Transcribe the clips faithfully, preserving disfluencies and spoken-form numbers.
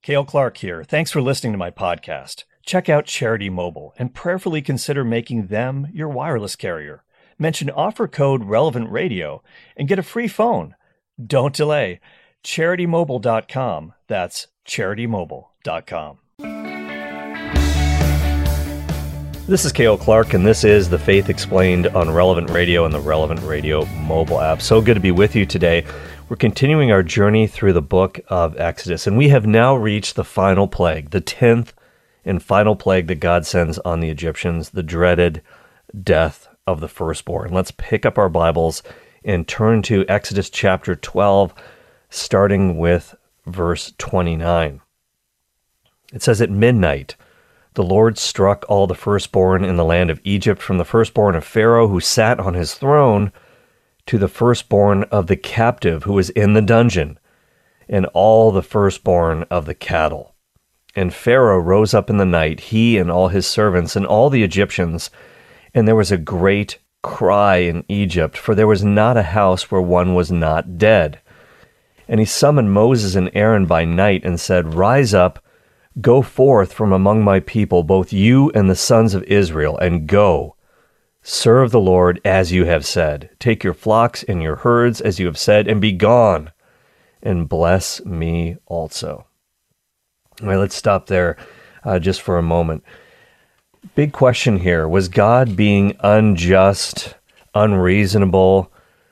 Cale Clark here. Thanks for listening to my podcast. Check out Charity Mobile and prayerfully consider making them your wireless carrier. Mention offer code Relevant Radio and get a free phone. Don't delay. charity mobile dot com. That's charity mobile dot com. This is Cale Clark, and this is The Faith Explained on Relevant Radio and the Relevant Radio mobile app. So good to be with you today. We're continuing our journey through the book of Exodus, and we have now reached the final plague, the tenth and final plague that God sends on the Egyptians, the dreaded death of the firstborn. Let's pick up our Bibles and turn to Exodus chapter twelve, starting with verse twenty-nine. It says, "At midnight, the Lord struck all the firstborn in the land of Egypt, from the firstborn of Pharaoh who sat on his throne to the firstborn of the captive who was in the dungeon, and all the firstborn of the cattle. And Pharaoh rose up in the night, he and all his servants and all the Egyptians, and there was a great cry in Egypt, for there was not a house where one was not dead. And he summoned Moses and Aaron by night and said, 'Rise up, go forth from among my people, both you and the sons of Israel, and go. Serve the Lord as you have said. Take your flocks and your herds as you have said, and be gone, and bless me also.'" All right, let's stop there uh, just for a moment. Big question here. Was God being unjust, unreasonable,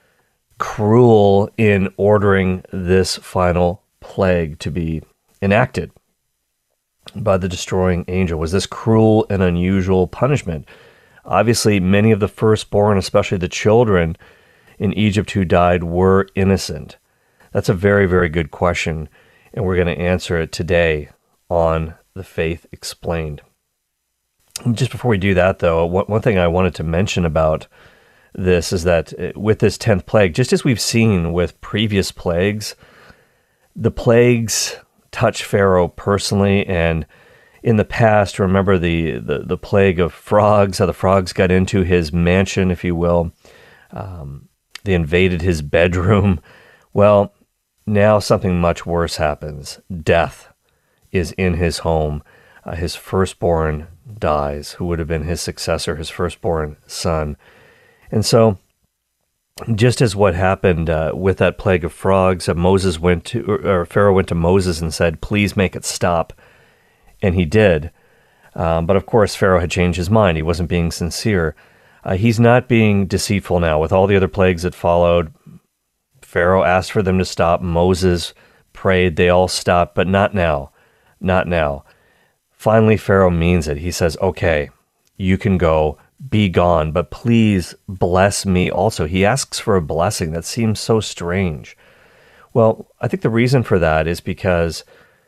cruel in ordering this final plague to be enacted by the destroying angel? Was this cruel and unusual punishment? Obviously, many of the firstborn, especially the children in Egypt who died, were innocent. That's a very, very good question, and we're going to answer it today on The Faith Explained. Just before we do that, though, one thing I wanted to mention about this is that with this tenth plague, just as we've seen with previous plagues, the plagues touch Pharaoh personally, and in the past, remember the, the, the plague of frogs, how the frogs got into his mansion, if you will. Um, they invaded his bedroom. Well, now something much worse happens. Death is in his home. Uh, his firstborn dies, who would have been his successor, his firstborn son. And so, just as what happened uh, with that plague of frogs, uh, Moses went to, or, or Pharaoh went to Moses and said, "Please make it stop." And he did. Um, but of course, Pharaoh had changed his mind. He wasn't being sincere. Uh, he's not being deceitful now. With all the other plagues that followed, Pharaoh asked for them to stop. Moses prayed. They all stopped, but not now. Not now. Finally, Pharaoh means it. He says, "Okay, you can go. Be gone, but please bless me also." He asks for a blessing. That seems so strange. Well, I think the reason for that is because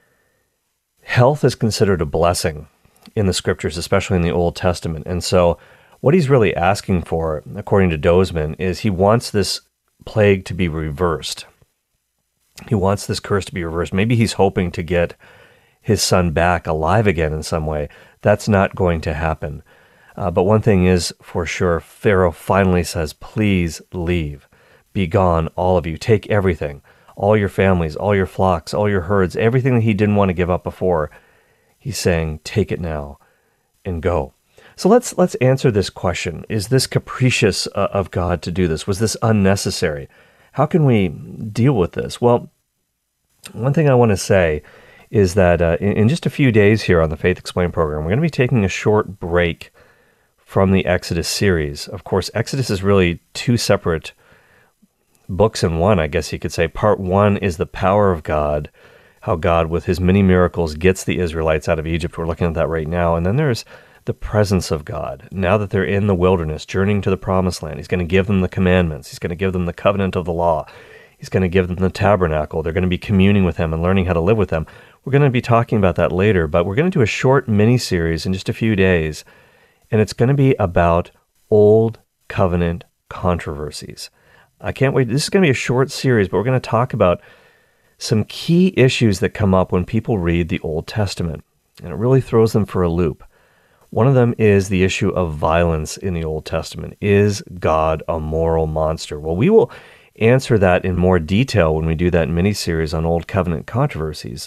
health is considered a blessing in the scriptures, especially in the Old Testament. And so what he's really asking for, according to Dozeman, is he wants this plague to be reversed. He wants this curse to be reversed. Maybe he's hoping to get his son back alive again in some way. That's not going to happen. Uh, but one thing is for sure, Pharaoh finally says, "Please leave. Be gone, all of you. Take everything. All your families, all your flocks, all your herds, everything that he didn't want to give up before." He's saying, "Take it now and go." So let's let's answer this question. Is this capricious uh, of God to do this? Was this unnecessary? How can we deal with this? Well, one thing I want to say is that uh, in, in just a few days here on the Faith Explained program, we're going to be taking a short break from the Exodus series. Of course, Exodus is really two separate books in one, I guess you could say. Part one is the power of God, how God, with his many miracles, gets the Israelites out of Egypt. We're looking at that right now. And then there's the presence of God. Now that they're in the wilderness, journeying to the promised land, he's going to give them the commandments. He's going to give them the covenant of the law. He's going to give them the tabernacle. They're going to be communing with him and learning how to live with him. We're going to be talking about that later, but we're going to do a short mini-series in just a few days, and it's going to be about Old Covenant controversies. I can't wait. This is going to be a short series, but we're going to talk about some key issues that come up when people read the Old Testament, and it really throws them for a loop. One of them is the issue of violence in the Old Testament. Is God a moral monster? Well, we will answer that in more detail when we do that mini-series on Old Covenant controversies.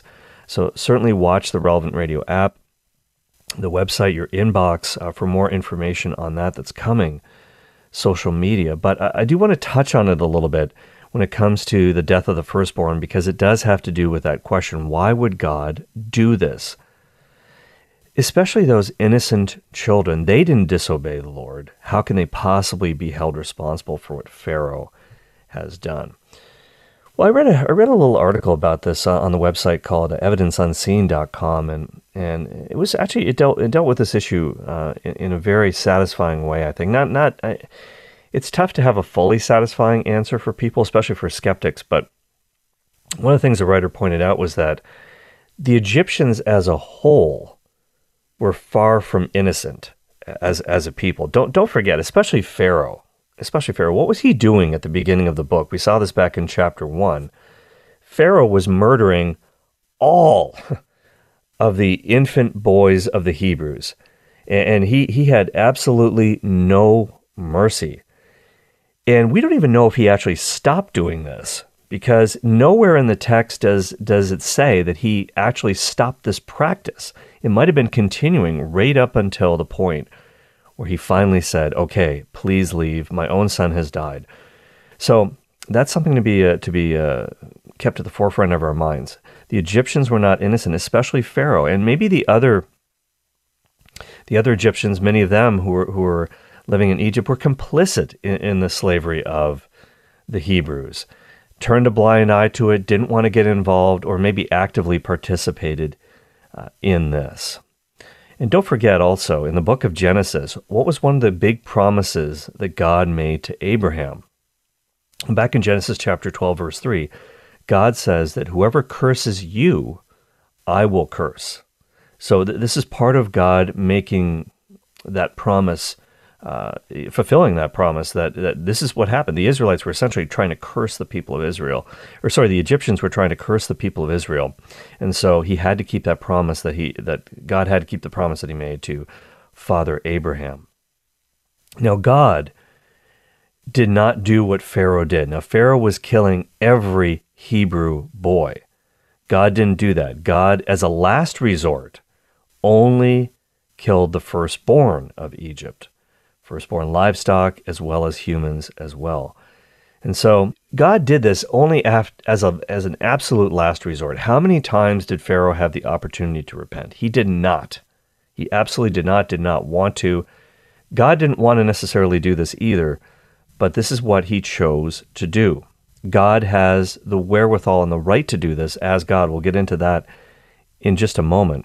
So certainly watch the Relevant Radio app, the website, your inbox uh, for more information on that that's coming, social media. But I, I do want to touch on it a little bit when it comes to the death of the firstborn, because it does have to do with that question, why would God do this? Especially those innocent children, they didn't disobey the Lord. How can they possibly be held responsible for what Pharaoh has done? Well, I read a, I read a little article about this uh, on the website called evidence unseen dot com, and and it was actually it dealt it dealt with this issue uh, in, in a very satisfying way. I think not not I, it's tough to have a fully satisfying answer for people, especially for skeptics. But one of the things the writer pointed out was that the Egyptians as a whole were far from innocent as as a people. Don't don't forget, especially Pharaoh. Especially Pharaoh. What was he doing at the beginning of the book? We saw this back in chapter one. Pharaoh was murdering all of the infant boys of the Hebrews. And he, he had absolutely no mercy. And we don't even know if he actually stopped doing this, because nowhere in the text does, does it say that he actually stopped this practice. It might have been continuing right up until the point where he finally said, okay, please leave. My own son has died. So that's something to be uh, to be uh, kept at the forefront of our minds. The Egyptians were not innocent, especially Pharaoh, and maybe the other the other Egyptians, many of them who were who were living in Egypt, were complicit in, in the slavery of the Hebrews. Turned a blind eye to it, didn't want to get involved, or maybe actively participated uh, in this. And don't forget also, in the book of Genesis, what was one of the big promises that God made to Abraham? Back in Genesis chapter twelve, verse three, God says that whoever curses you, I will curse. So th- this is part of God making that promise, uh, fulfilling that promise, that, that this is what happened. The Israelites were essentially trying to curse the people of Israel. Or sorry, the Egyptians were trying to curse the people of Israel. And so he had to keep that promise that he that God had to keep the promise that he made to Father Abraham. Now, God did not do what Pharaoh did. Now, Pharaoh was killing every Hebrew boy. God didn't do that. God, as a last resort, only killed the firstborn of Egypt. Firstborn livestock as well as humans as well. And so God did this only af- as a as an absolute last resort. How many times did Pharaoh have the opportunity to repent? He did not. He absolutely did not, did not want to. God didn't want to necessarily do this either, but this is what he chose to do. God has the wherewithal and the right to do this as God. We'll get into that in just a moment.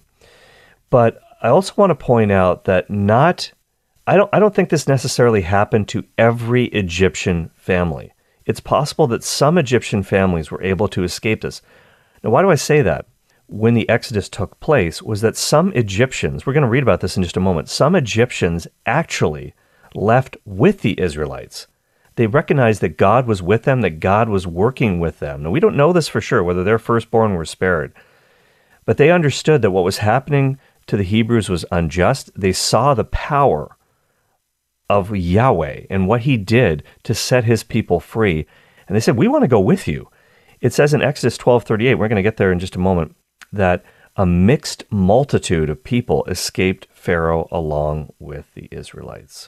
But I also want to point out that not I don't I don't think this necessarily happened to every Egyptian family. It's possible that some Egyptian families were able to escape this. Now, why do I say that? When the Exodus took place, was that some Egyptians, we're going to read about this in just a moment, some Egyptians actually left with the Israelites. They recognized that God was with them, that God was working with them. Now, we don't know this for sure, whether their firstborn were spared. But they understood that what was happening to the Hebrews was unjust. They saw the power of Yahweh and what he did to set his people free. And they said, we want to go with you. It says in Exodus twelve thirty-eight, we're going to get there in just a moment, that a mixed multitude of people escaped Pharaoh along with the Israelites.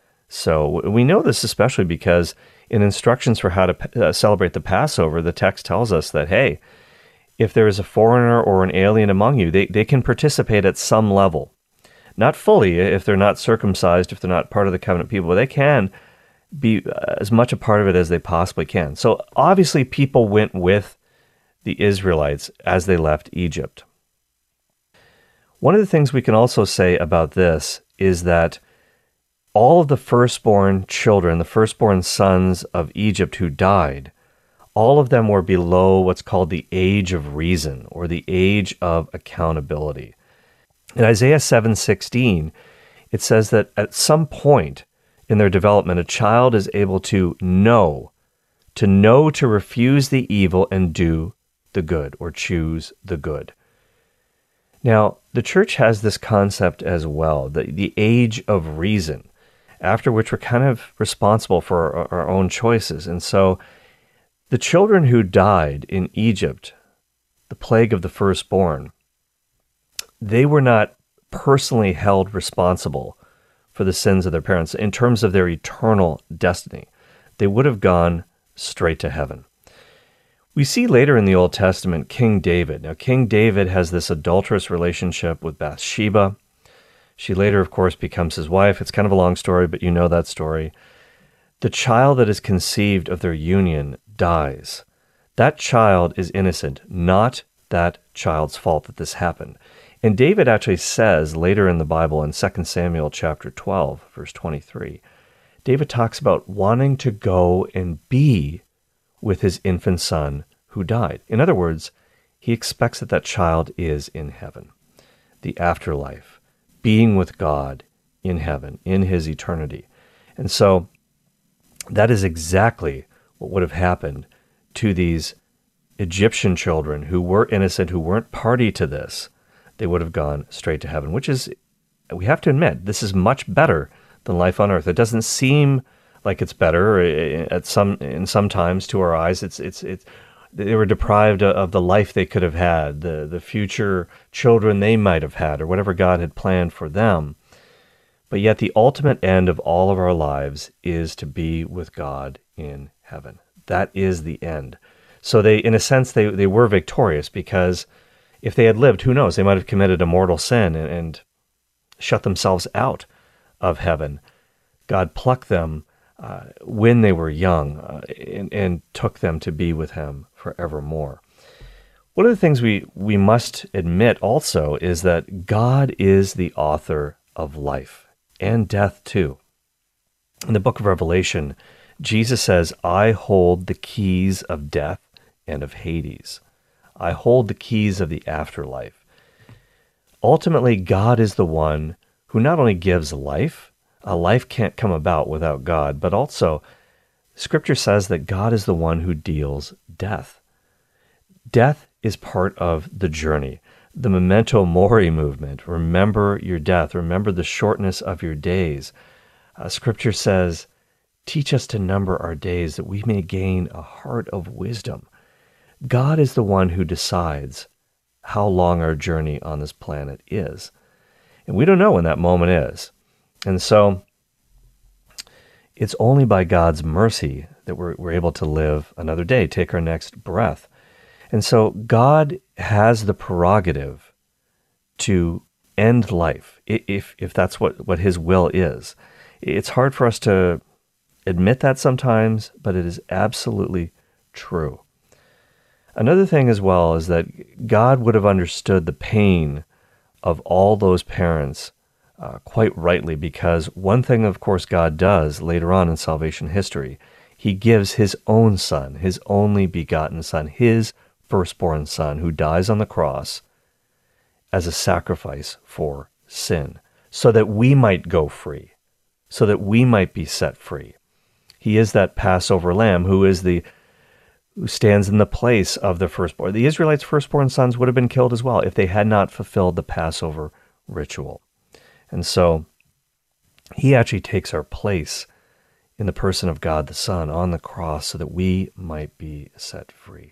So we know this especially because in instructions for how to uh, celebrate the Passover, the text tells us that, hey, if there is a foreigner or an alien among you, they, they can participate at some level. Not fully, if they're not circumcised, if they're not part of the covenant people, but they can be as much a part of it as they possibly can. So obviously people went with the Israelites as they left Egypt. One of the things we can also say about this is that all of the firstborn children, the firstborn sons of Egypt who died, all of them were below what's called the age of reason, or the age of accountability. In Isaiah seven sixteen, it says that at some point in their development, a child is able to know, to know to refuse the evil and do the good, or choose the good. Now, the church has this concept as well, the, the age of reason, after which we're kind of responsible for our, our own choices. And so the children who died in Egypt the plague of the firstborn, they were not personally held responsible for the sins of their parents in terms of their eternal destiny. They would have gone straight to heaven. We see later in the Old Testament King David. Now, King David has this adulterous relationship with Bathsheba. She later, of course, becomes his wife. It's kind of a long story, but you know that story. The child that is conceived of their union dies. That child is innocent, not that child's fault that this happened. And David actually says later in the Bible in Second Samuel chapter twelve, verse twenty-three, David talks about wanting to go and be with his infant son who died. In other words, he expects that that child is in heaven, the afterlife, being with God in heaven, in his eternity. And so that is exactly what would have happened to these Egyptian children who were innocent, who weren't party to this. They would have gone straight to heaven, which is, we have to admit, this is much better than life on earth. It doesn't seem like it's better at some in some times to our eyes. It's it's it's they were deprived of the life they could have had, the the future children they might have had, or whatever God had planned for them. But yet the ultimate end of all of our lives is to be with God in heaven. That is the end. So they, in a sense, they, they were victorious, because if they had lived, who knows, they might have committed a mortal sin and, and shut themselves out of heaven. God plucked them uh, when they were young uh, and, and took them to be with him forevermore. One of the things we, we must admit also is that God is the author of life and death too. In the book of Revelation, Jesus says, I hold the keys of death and of Hades. I hold the keys of the afterlife. Ultimately, God is the one who not only gives life, a life can't come about without God, but also Scripture says that God is the one who deals death. Death is part of the journey. The memento mori movement, remember your death, remember the shortness of your days. Uh, Scripture says, teach us to number our days that we may gain a heart of wisdom. God is the one who decides how long our journey on this planet is. And we don't know when that moment is. And so it's only by God's mercy that we're, we're able to live another day, take our next breath. And so God has the prerogative to end life, if if that's what, what his will is. It's hard for us to admit that sometimes, but it is absolutely true. Another thing as well is that God would have understood the pain of all those parents uh, quite rightly, because one thing, of course, God does later on in salvation history, he gives his own son, his only begotten son, his firstborn son, who dies on the cross as a sacrifice for sin, so that we might go free, so that we might be set free. He is that Passover lamb who is the who stands in the place of the firstborn. The Israelites' firstborn sons would have been killed as well if they had not fulfilled the Passover ritual. And so he actually takes our place in the person of God the Son on the cross so that we might be set free.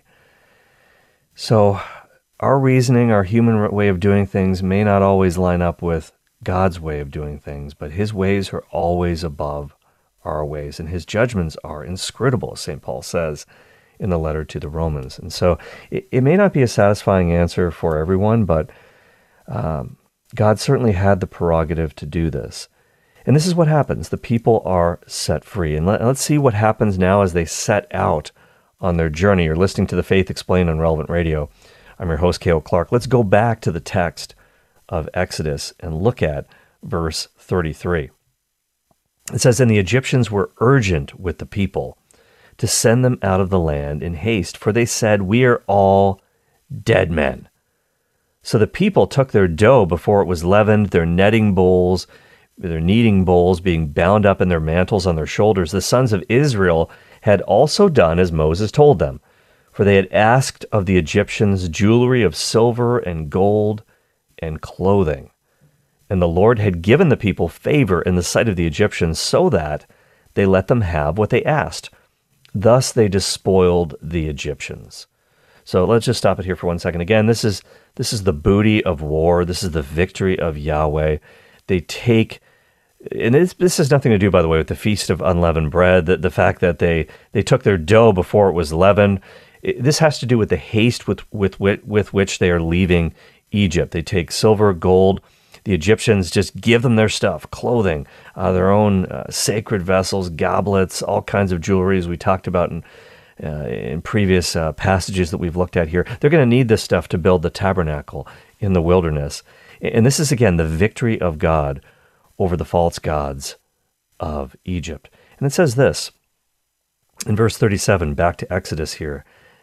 So our reasoning, our human way of doing things may not always line up with God's way of doing things, but his ways are always above our ways, and his judgments are inscrutable, as Saint Paul says in the letter to the Romans. And so it, it may not be a satisfying answer for everyone, but um, God certainly had the prerogative to do this. And this is what happens. The people are set free. And let, let's see what happens now as they set out on their journey. You're listening to The Faith Explained on Relevant Radio. I'm your host, K O Clark. Let's go back to the text of Exodus and look at verse thirty-three. It says, and the Egyptians were urgent with the people to send them out of the land in haste, for they said, we are all dead men. So the people took their dough before it was leavened, their netting bowls, their kneading bowls being bound up in their mantles on their shoulders. The sons of Israel had also done as Moses told them, for they had asked of the Egyptians jewelry of silver and gold and clothing. And the Lord had given the people favor in the sight of the Egyptians, so that they let them have what they asked. Thus they despoiled the Egyptians. So let's just stop it here for one second. Again, this is this is the booty of war. This is the victory of Yahweh. They take, and this, this has nothing to do, by the way, with the Feast of Unleavened Bread, the, the fact that they, they took their dough before it was leavened. It, this has to do with the haste with, with, with, with which they are leaving Egypt. They take silver, gold. The Egyptians just give them their stuff, clothing, uh, their own uh, sacred vessels, goblets, all kinds of jewelry, as we talked about in, uh, in previous uh, passages that we've looked at here. They're going to need this stuff to build the tabernacle in the wilderness. And this is, again, the victory of God over the false gods of Egypt. And it says this in verse thirty-seven, back to Exodus here.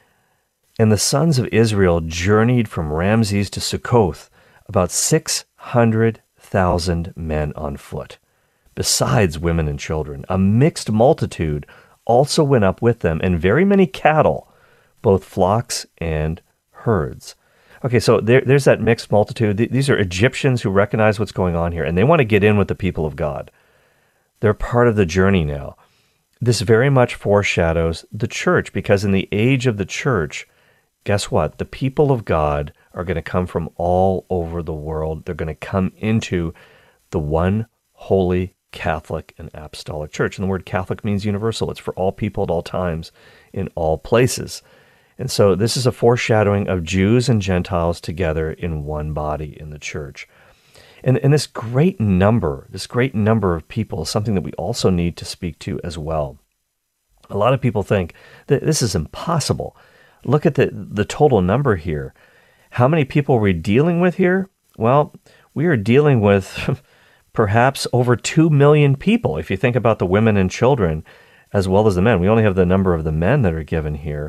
And the sons of Israel journeyed from Ramses to Succoth, about six hundred thousand men on foot, besides women and children. A mixed multitude also went up with them, and very many cattle, both flocks and herds. Okay, so there, there's that mixed multitude. These are Egyptians who recognize what's going on here, and they want to get in with the people of God. They're part of the journey now. This very much foreshadows the church, because in the age of the church, guess what? The people of God are going to come from all over the world. They're going to come into the one holy Catholic and Apostolic Church. And the word Catholic means universal. It's for all people at all times, in all places. And so this is a foreshadowing of Jews and Gentiles together in one body in the church. And, and this great number, this great number of people is something that we also need to speak to as well. A lot of people think that this is impossible. Look at the, the total number here. How many people are we dealing with here? Well, we are dealing with perhaps over two million people, if you think about the women and children as well as the men. We only have the number of the men that are given here.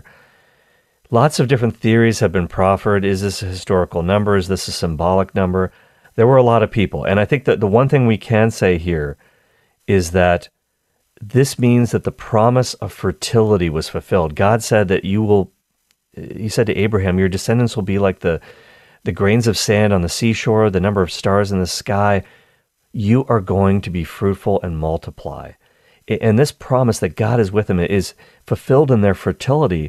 Lots of different theories have been proffered. Is this a historical number? Is this a symbolic number? There were a lot of people. And I think that the one thing we can say here is that this means that the promise of fertility was fulfilled. God said that you will, he said to Abraham, your descendants will be like the, the grains of sand on the seashore, the number of stars in the sky. You are going to be fruitful and multiply. And this promise that God is with them is fulfilled in their fertility,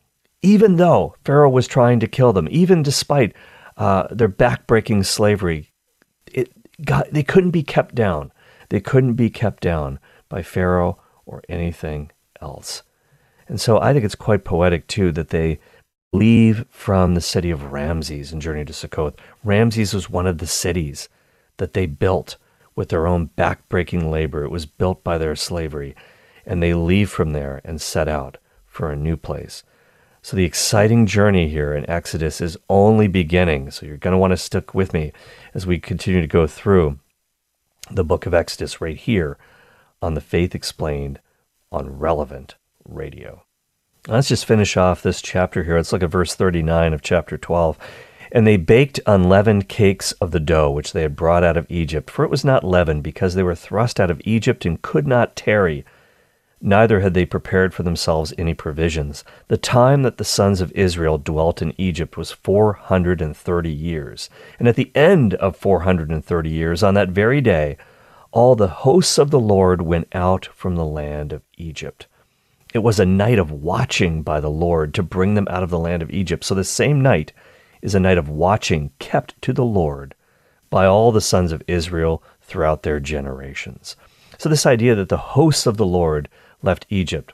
even though Pharaoh was trying to kill them, even despite uh, their backbreaking slavery. It, God, they couldn't be kept down. They couldn't be kept down by Pharaoh or anything else. And so I think it's quite poetic, too, that they leave from the city of Ramses and journey to Succoth. Ramses was one of the cities that they built with their own backbreaking labor. It was built by their slavery. And they leave from there and set out for a new place. So the exciting journey here in Exodus is only beginning. So you're going to want to stick with me as we continue to go through the book of Exodus right here on the Faith Explained on Relevant Radio. Let's just finish off this chapter here. Let's look at verse thirty-nine of chapter twelve. And they baked unleavened cakes of the dough which they had brought out of Egypt, for it was not leavened, because they were thrust out of Egypt and could not tarry. Neither had they prepared for themselves any provisions. The time that the sons of Israel dwelt in Egypt was four hundred thirty years. And at the end of four hundred thirty years, on that very day, all the hosts of the Lord went out from the land of Egypt. It was a night of watching by the Lord to bring them out of the land of Egypt. So the same night is a night of watching kept to the Lord by all the sons of Israel throughout their generations. So this idea that the hosts of the Lord left Egypt.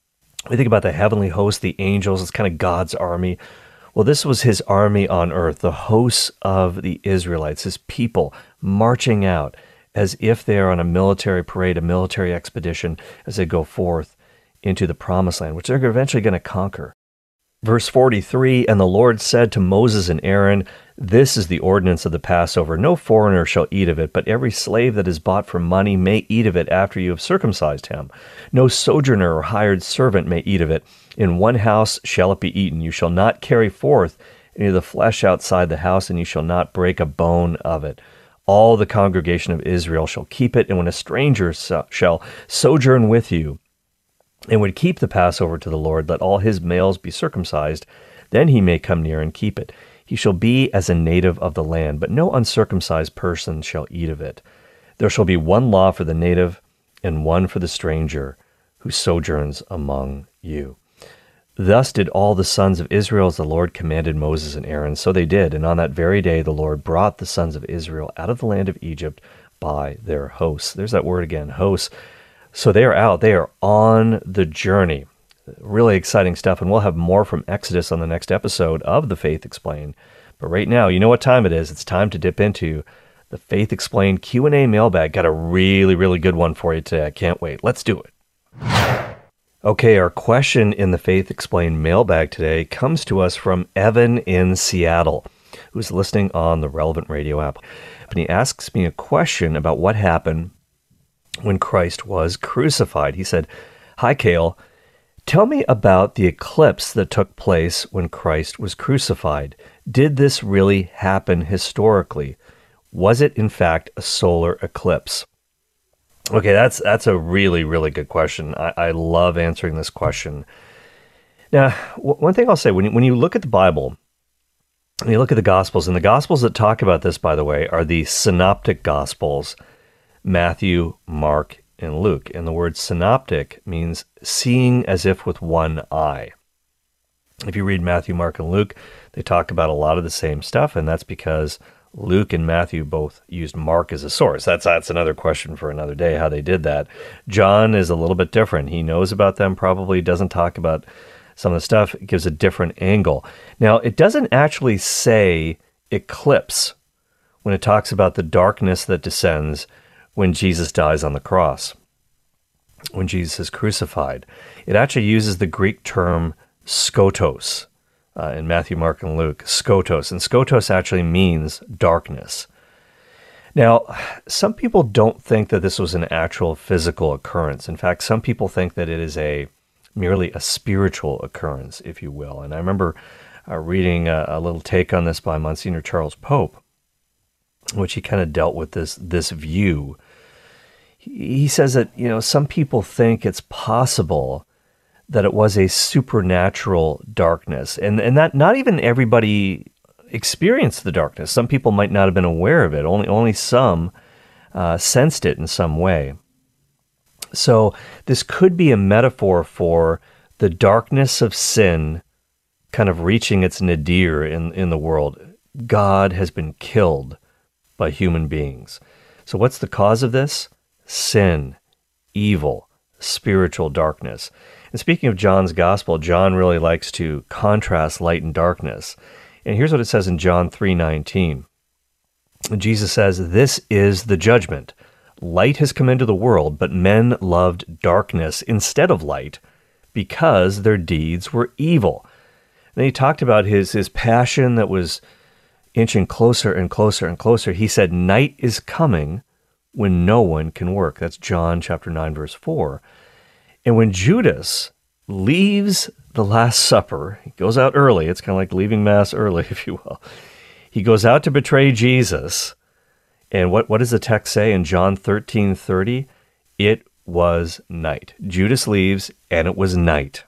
We think about the heavenly host, the angels, it's kind of God's army. Well, this was his army on earth, the hosts of the Israelites, his people marching out as if they are on a military parade, a military expedition as they go forth into the promised land, which they're eventually going to conquer. Verse forty-three, and the Lord said to Moses and Aaron, this is the ordinance of the Passover. No foreigner shall eat of it, but every slave that is bought for money may eat of it after you have circumcised him. No sojourner or hired servant may eat of it. In one house shall it be eaten. You shall not carry forth any of the flesh outside the house, and you shall not break a bone of it. All the congregation of Israel shall keep it, and when a stranger so- shall sojourn with you, and would keep the Passover to the Lord, let all his males be circumcised, then he may come near and keep it. He shall be as a native of the land, but no uncircumcised person shall eat of it. There shall be one law for the native and one for the stranger who sojourns among you. Thus did all the sons of Israel as the Lord commanded Moses and Aaron. So they did, and on that very day the Lord brought the sons of Israel out of the land of Egypt by their hosts. There's that word again, hosts. So they are out. They are on the journey. Really exciting stuff, and we'll have more from Exodus on the next episode of The Faith Explained. But right now, you know what time it is. It's time to dip into the Faith Explained Q and A mailbag. Got a really, really good one for you today. I can't wait. Let's do it. Okay, our question in the Faith Explained mailbag today comes to us from Evan in Seattle, who's listening on the Relevant Radio app. And he asks me a question about what happened when Christ was crucified. He said, "Hi, Cale. Tell me about the eclipse that took place when Christ was crucified. Did this really happen historically? Was it, in fact, a solar eclipse?" Okay, that's that's a really, really good question. I, I love answering this question. Now, w- one thing I'll say, when you, when you look at the Bible, when you look at the Gospels, and the Gospels that talk about this, by the way, are the synoptic Gospels, Matthew, Mark, and Luke. And the word synoptic means seeing as if with one eye. If you read Matthew, Mark, and Luke, they talk about a lot of the same stuff, and that's because Luke and Matthew both used Mark as a source. That's that's another question for another day, how they did that. John is a little bit different. He knows about them, probably doesn't talk about some of the stuff. It gives a different angle. Now, it doesn't actually say eclipse when it talks about the darkness that descends when Jesus dies on the cross, when Jesus is crucified. It actually uses the Greek term skotos. Uh, in Matthew, Mark, and Luke, skotos. And skotos actually means darkness. Now, some people don't think that this was an actual physical occurrence. In fact, some people think that it is a merely a spiritual occurrence, if you will. And I remember uh, reading a, a little take on this by Monsignor Charles Pope, which he kind of dealt with this this view. He, he says that, you know, some people think it's possible that it was a supernatural darkness, and and that not even everybody experienced the darkness. Some people might not have been aware of it. Only only some uh, sensed it in some way. So this could be a metaphor for the darkness of sin kind of reaching its nadir in, in the world. God has been killed by human beings. So what's the cause of this? Sin, evil, spiritual darkness. And speaking of John's gospel, John really likes to contrast light and darkness. And here's what it says in John three nineteen. Jesus says, "This is the judgment. Light has come into the world, but men loved darkness instead of light because their deeds were evil." And he talked about his, his passion that was inching closer and closer and closer. He said, "Night is coming when no one can work." That's John chapter nine, verse four. And when Judas leaves the Last Supper, he goes out early. It's kind of like leaving Mass early, if you will. He goes out to betray Jesus. And what, what does the text say in John thirteen thirty? It was night. Judas leaves, and it was night.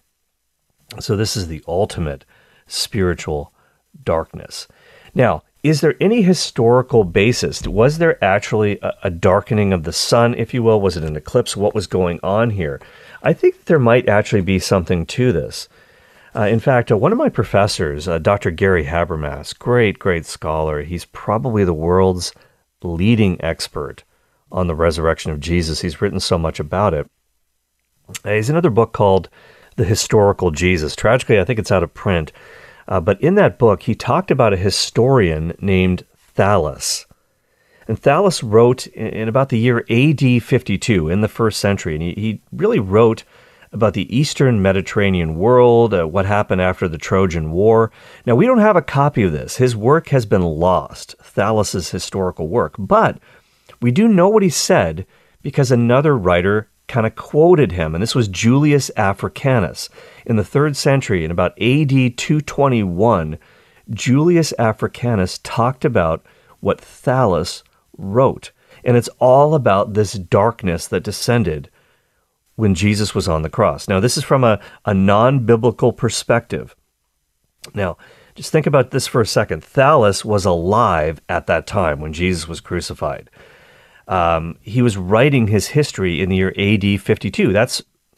So this is the ultimate spiritual darkness. Now, is there any historical basis? Was there actually a, a darkening of the sun, if you will? Was it an eclipse? What was going on here? I think that there might actually be something to this. Uh, in fact, uh, one of my professors, uh, Doctor Gary Habermas, great, great scholar, he's probably the world's leading expert on the resurrection of Jesus. He's written so much about it. Uh, he has another book called The Historical Jesus. Tragically, I think it's out of print. Uh, but in that book, he talked about a historian named Thallus. And Thallus wrote in, in about the year A D fifty-two, in the first century. And he, he really wrote about the Eastern Mediterranean world, uh, what happened after the Trojan War. Now, we don't have a copy of this. His work has been lost, Thallus's historical work. But we do know what he said because another writer kind of quoted him, and this was Julius Africanus. In the third century, in about A D two twenty-one, Julius Africanus talked about what Thallus wrote. And it's all about this darkness that descended when Jesus was on the cross. Now, this is from a, a non-biblical perspective. Now, just think about this for a second. Thallus was alive at that time when Jesus was crucified. Um, he was writing his history in the year A D fifty-two. That's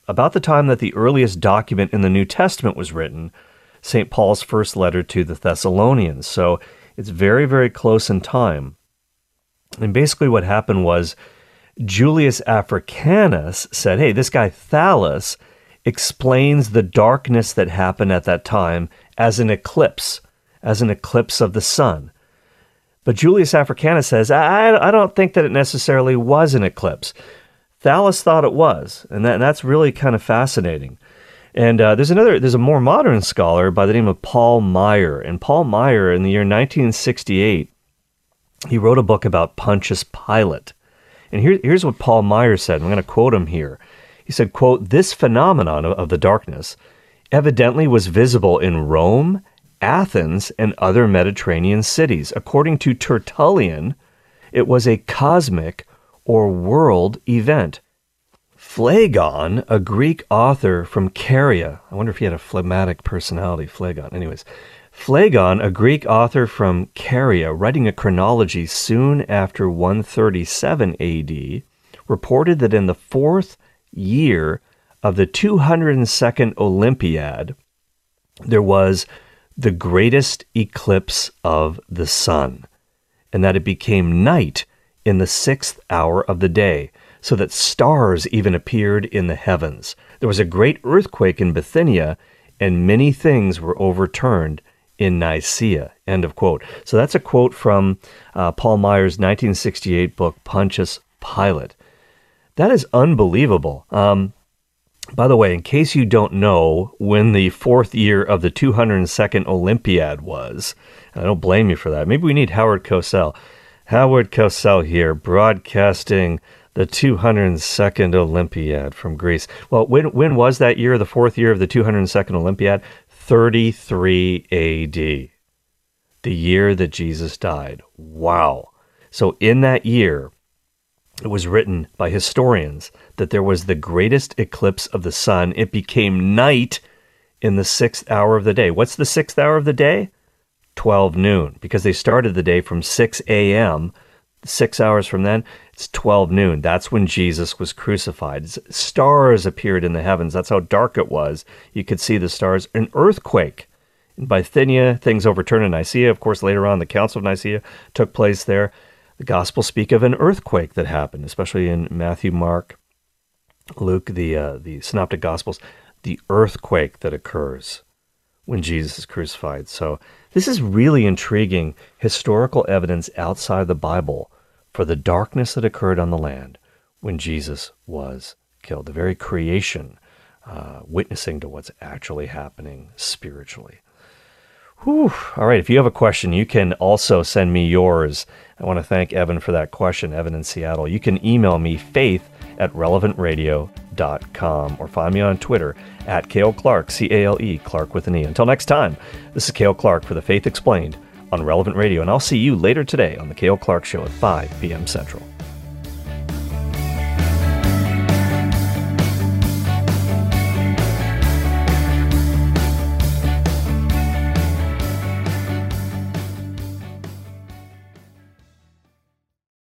about the time that the earliest document in the New Testament was written, Saint Paul's first letter to the Thessalonians. So it's very, very close in time. And basically what happened was Julius Africanus said, hey, this guy Thallus explains the darkness that happened at that time as an eclipse, as an eclipse of the sun. But Julius Africanus says, I, I don't think that it necessarily was an eclipse. Thallus thought it was, and, that, and that's really kind of fascinating. And uh, there's another, there's a more modern scholar by the name of Paul Maier. And Paul Maier, in the year nineteen sixty-eight, he wrote a book about Pontius Pilate. And here, here's what Paul Maier said. I'm going to quote him here. He said, quote, "This phenomenon of, of the darkness evidently was visible in Rome, Athens, and other Mediterranean cities. According to Tertullian, it was a cosmic or world event. Phlegon, a Greek author from Caria," I wonder if he had a phlegmatic personality, Phlegon. Anyways, Phlegon, a Greek author from Caria, writing a chronology soon after one thirty-seven A D, reported that in the fourth year of the two hundred second Olympiad, there was the greatest eclipse of the sun, and that it became night in the sixth hour of the day, so that stars even appeared in the heavens. There was a great earthquake in Bithynia, and many things were overturned in Nicaea." End of quote. So that's a quote from uh, Paul Maier's nineteen sixty-eight book, Pontius Pilate. That is unbelievable. Um, by the way, in case you don't know when the fourth year of the two hundred second Olympiad was, and I don't blame you for that. Maybe we need Howard Cosell. Howard Cosell here, broadcasting the two hundred second Olympiad from Greece. Well, when when was that year, the fourth year of the two hundred second Olympiad? thirty-three A D, the year that Jesus died. Wow. So in that year, it was written by historians that there was the greatest eclipse of the sun. It became night in the sixth hour of the day. What's the sixth hour of the day? twelve noon, because they started the day from six a.m., six hours from then, it's twelve noon. That's when Jesus was crucified. Stars appeared in the heavens. That's how dark it was. You could see the stars. An earthquake in Bithynia, things overturned in Nicaea. Of course, later on, the Council of Nicaea took place there. The Gospels speak of an earthquake that happened, especially in Matthew, Mark, Luke, the uh, the Synoptic Gospels, the earthquake that occurs when Jesus is crucified. So this is really intriguing historical evidence outside the Bible for the darkness that occurred on the land when Jesus was killed. The very creation uh, witnessing to what's actually happening spiritually. Whew. All right, if you have a question, you can also send me yours. I want to thank Evan for that question, Evan in Seattle. You can email me, faith at relevant radio dot com, or find me on Twitter at Cale Clark, C A L E, Clark with an E. Until next time, this is Cale Clark for The Faith Explained on Relevant Radio, and I'll see you later today on The Cale Clark Show at five p.m. Central.